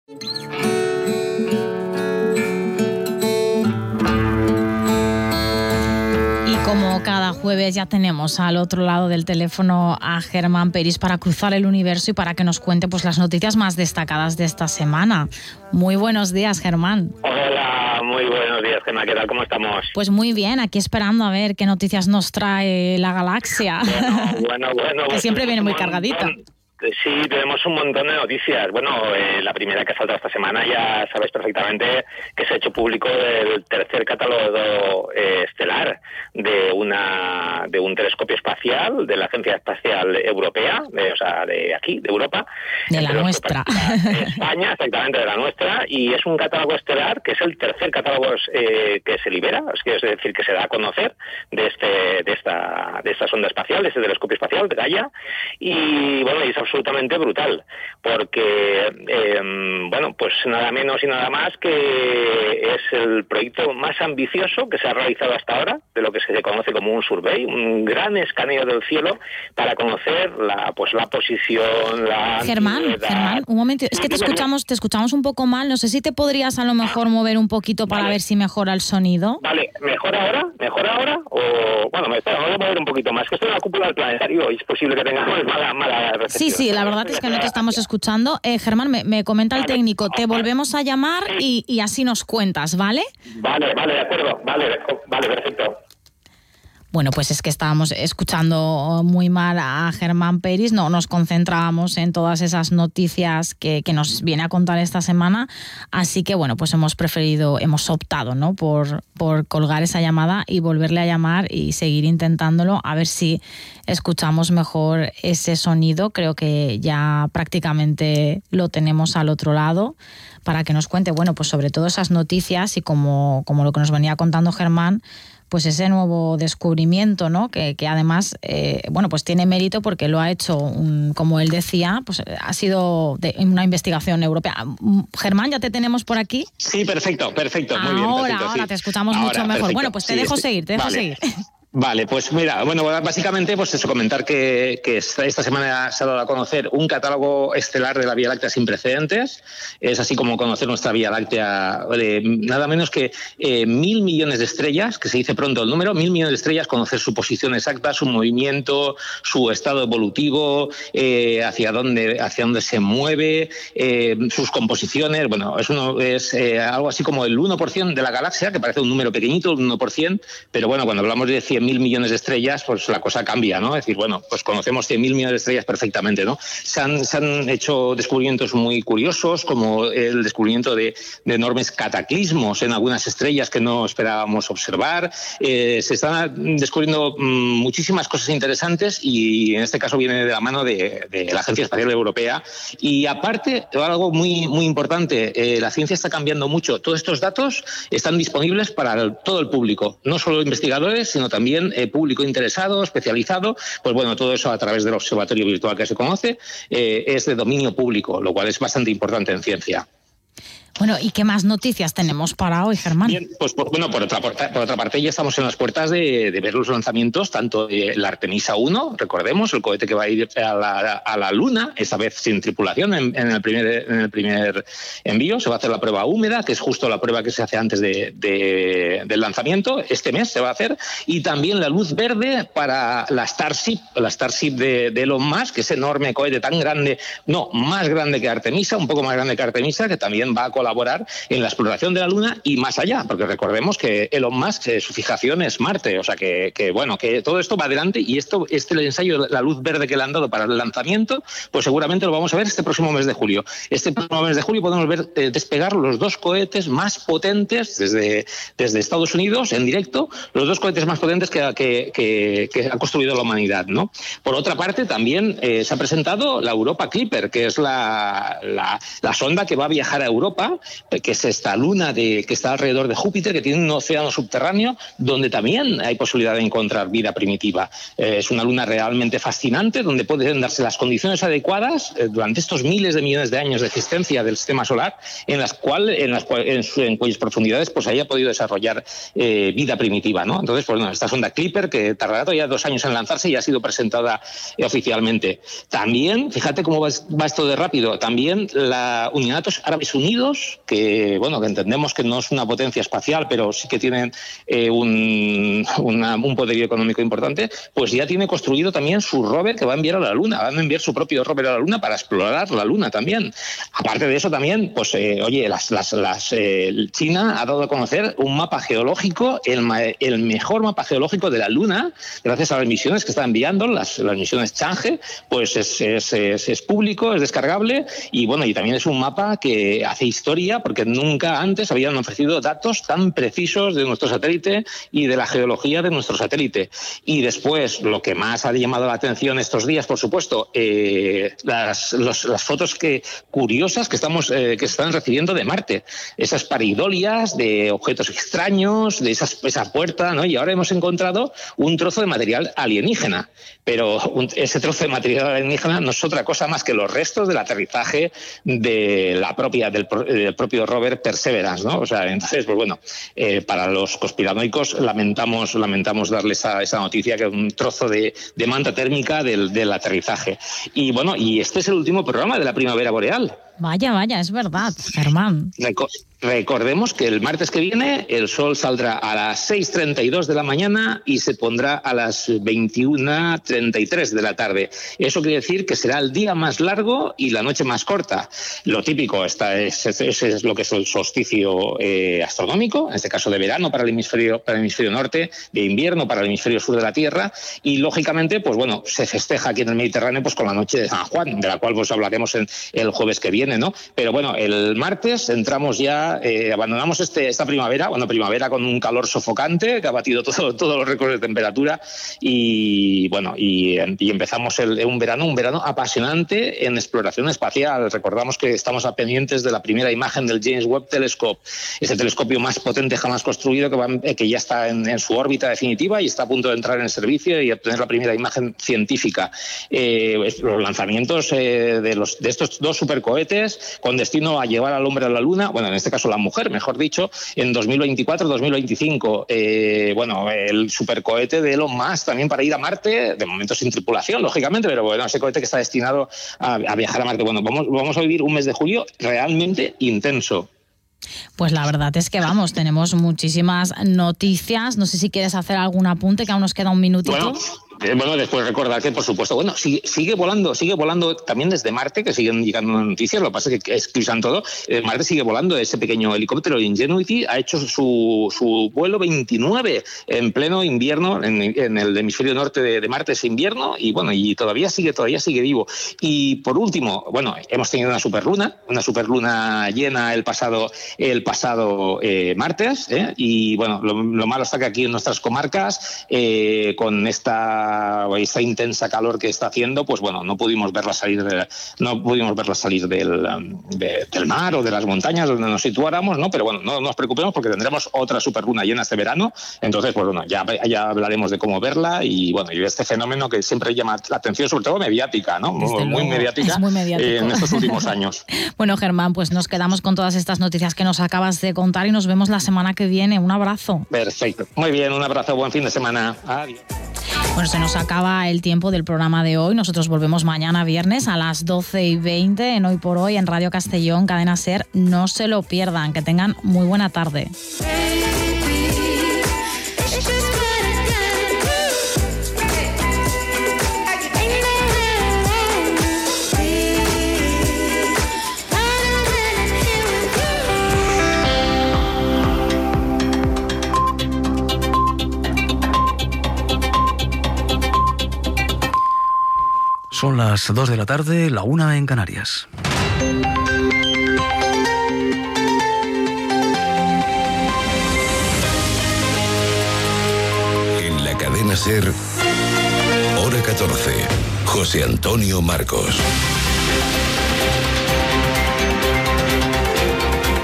Como cada jueves ya tenemos al otro lado del teléfono a Germán Peris para cruzar el universo y para que nos cuente pues las noticias más destacadas de esta semana. Muy buenos días, Germán. Hola, muy buenos días, Gemma. ¿Qué tal? ¿Cómo estamos? Pues muy bien, aquí esperando a ver qué noticias nos trae la galaxia. Bueno. Que siempre viene muy cargadita. Sí, tenemos un montón de noticias. Bueno, la primera que ha saltado esta semana ya sabéis perfectamente que se ha hecho público el tercer catálogo estelar de un telescopio espacial de la Agencia Espacial Europea, de aquí, de Europa. De la nuestra. De España, exactamente, de la nuestra. Y es un catálogo estelar que es el tercer catálogo que se libera, es decir, que se da a conocer de esta sonda espacial, de este telescopio espacial de Gaia. Y bueno, es absolutamente brutal, porque pues nada menos y nada más que es el proyecto más ambicioso que se ha realizado hasta ahora, de lo que se conoce como un survey, un gran escaneo del cielo para conocer la posición, Germán, un momento, es que te escuchamos un poco mal, no sé si te podrías a lo mejor mover un poquito para ver si mejora el sonido. Vale, ¿mejor ahora? O bueno, me voy a mover un poquito más, que estoy en la cúpula del planetario y es posible que tengamos mala recepción. Sí, la verdad es que no te estamos escuchando. Germán, me comenta el técnico, te volvemos a llamar y así nos cuentas, ¿vale? Vale, de acuerdo, vale, perfecto. Bueno, pues es que estábamos escuchando muy mal a Germán Peris, no nos concentrábamos en todas esas noticias que nos viene a contar esta semana, así que bueno, pues hemos optado, ¿no?, por colgar esa llamada y volverle a llamar y seguir intentándolo, a ver si escuchamos mejor ese sonido. Creo que ya prácticamente lo tenemos al otro lado para que nos cuente, bueno, pues sobre todo esas noticias y como lo que nos venía contando Germán, pues ese nuevo descubrimiento, ¿no?, que además pues tiene mérito porque lo ha hecho, como él decía, pues ha sido una investigación europea. Germán, ¿ya te tenemos por aquí? Sí, perfecto, muy bien. Ahora te escuchamos mucho mejor. Perfecto. Bueno, pues te dejo seguir. Vale, pues mira, bueno, básicamente pues eso, comentar que esta semana se ha dado a conocer un catálogo estelar de la Vía Láctea sin precedentes. Es así como conocer nuestra Vía Láctea, nada menos que 1.000 millones de estrellas, que se dice pronto el número, 1.000 millones de estrellas, conocer su posición exacta, su movimiento, su estado evolutivo, hacia dónde se mueve, sus composiciones. Bueno, es algo así como el 1% de la galaxia, que parece un número pequeñito, el 1%, pero bueno, cuando hablamos de 100.000 millones de estrellas, pues la cosa cambia, ¿no? Es decir, bueno, pues conocemos 100.000 millones de estrellas perfectamente, ¿no? Se han hecho descubrimientos muy curiosos, como el descubrimiento de enormes cataclismos en algunas estrellas que no esperábamos observar. Se están descubriendo muchísimas cosas interesantes y en este caso viene de la mano de la Agencia Espacial Europea. Y aparte, algo muy, muy importante, la ciencia está cambiando mucho. Todos estos datos están disponibles para todo el público, no solo investigadores, sino también público interesado, especializado. Pues bueno, todo eso a través del observatorio virtual que se conoce es de dominio público, lo cual es bastante importante en ciencia. Bueno, ¿y qué más noticias tenemos para hoy, Germán? Bien, pues por otra parte ya estamos en las puertas de ver los lanzamientos, tanto de la Artemisa 1, recordemos, el cohete que va a ir a la Luna, esta vez sin tripulación en el primer envío. Se va a hacer la prueba húmeda, que es justo la prueba que se hace antes del lanzamiento. Este mes se va a hacer. Y también la luz verde para la Starship de Elon Musk, que es enorme cohete tan grande, más grande que Artemisa, un poco más grande que Artemisa, que también va a colaborar en la exploración de la Luna y más allá, porque recordemos que Elon Musk, su fijación es Marte, o sea que todo esto va adelante y el ensayo, la luz verde que le han dado para el lanzamiento, pues seguramente lo vamos a ver este próximo mes de julio. Este próximo mes de julio podemos ver despegar los dos cohetes más potentes desde Estados Unidos en directo, los dos cohetes más potentes que ha construido la humanidad, ¿no? Por otra parte, también se ha presentado la Europa Clipper, que es la sonda que va a viajar a Europa Primitiva, que es esta luna que está alrededor de Júpiter, que tiene un océano subterráneo donde también hay posibilidad de encontrar vida primitiva. Es una luna realmente fascinante, donde pueden darse las condiciones adecuadas durante estos miles de millones de años de existencia del sistema solar, en cuyas profundidades pues haya podido desarrollar vida primitiva, ¿no? Entonces, pues bueno, esta sonda Clipper, que tardará todavía 2 años en lanzarse, y ha sido presentada oficialmente. También, fíjate cómo va esto de rápido, también la Emiratos Árabes Unidos, que bueno, que entendemos que no es una potencia espacial, pero sí que tienen un poderío económico importante, pues ya tiene construido también su rover que va a enviar a la Luna, van a enviar su propio rover a la Luna para explorar la Luna también. Aparte de eso también, pues China ha dado a conocer un mapa geológico, el mejor mapa geológico de la Luna, gracias a las misiones que está enviando, las misiones Chang'e, pues es público, es descargable, y bueno, y también es un mapa que hace historia, porque nunca antes habían ofrecido datos tan precisos de nuestro satélite y de la geología de nuestro satélite. Y después, lo que más ha llamado la atención estos días, por supuesto, las fotos curiosas que se están recibiendo de Marte, esas pareidolias de objetos extraños, de esa puerta, ¿no? Y ahora hemos encontrado un trozo de material alienígena, pero ese trozo de material alienígena no es otra cosa más que los restos del aterrizaje del propio rover Perseverance, ¿no? O sea, entonces, pues bueno, para los conspiranoicos lamentamos darle esa noticia, que es un trozo de manta térmica del aterrizaje. Y bueno, y este es el último programa de la primavera boreal. Vaya, es verdad, Germán. Recordemos que el martes que viene el sol saldrá a las 6:32 de la mañana y se pondrá a las 21:33 de la tarde. Eso quiere decir que será el día más largo y la noche más corta. Lo típico, ese es lo que es el solsticio astronómico, en este caso de verano para el hemisferio norte, de invierno para el hemisferio sur de la Tierra, y lógicamente, pues bueno, se festeja aquí en el Mediterráneo pues con la noche de San Juan, de la cual pues hablaremos el jueves que viene, ¿no? Pero bueno, el martes entramos ya, abandonamos esta primavera con un calor sofocante que ha batido todos los récords de temperatura, y bueno, y empezamos un verano apasionante en exploración espacial. Recordamos que estamos pendientes de la primera imagen del James Webb Telescope, ese telescopio más potente jamás construido, que ya está en su órbita definitiva y está a punto de entrar en servicio y obtener la primera imagen científica. Los lanzamientos de estos 2 supercohetes con destino a llevar al hombre a la Luna, bueno, en este caso la mujer, mejor dicho, en 2024-2025. El supercohete de Elon Musk también para ir a Marte, de momento sin tripulación, lógicamente, pero bueno, ese cohete que está destinado a viajar a Marte. Bueno, vamos a vivir un mes de julio realmente intenso. Pues la verdad es que tenemos muchísimas noticias. No sé si quieres hacer algún apunte, que aún nos queda un minutito. Bueno, después recordar que, por supuesto, sigue volando también desde Marte, que siguen llegando noticias. Lo que pasa es que escriban todo. Marte sigue volando. Ese pequeño helicóptero Ingenuity ha hecho su vuelo 29 en pleno invierno, en el hemisferio norte de Marte es invierno, y bueno, y todavía sigue vivo. Y por último, bueno, hemos tenido una superluna llena el pasado martes, y bueno, lo malo está que aquí en nuestras comarcas, con esta intensa calor que está haciendo, pues bueno, no pudimos verla salir del mar o de las montañas donde nos situáramos, ¿no? Pero bueno, no nos preocupemos, porque tendremos otra superluna llena este verano. Entonces, pues bueno, ya hablaremos de cómo verla, y bueno, y este fenómeno que siempre llama la atención, sobre todo mediática, ¿no? Muy mediática en estos últimos años. Bueno, Germán, pues nos quedamos con todas estas noticias que nos acabas de contar y nos vemos la semana que viene. Un abrazo. Perfecto. Muy bien, un abrazo, buen fin de semana. Adiós. Bueno, se nos acaba el tiempo del programa de hoy. Nosotros volvemos mañana viernes a las 12:20 en Hoy por Hoy en Radio Castellón, Cadena SER. No se lo pierdan. Que tengan muy buena tarde. Son las 2 de la tarde, la 1 en Canarias. En la cadena SER, hora 14, José Antonio Marcos.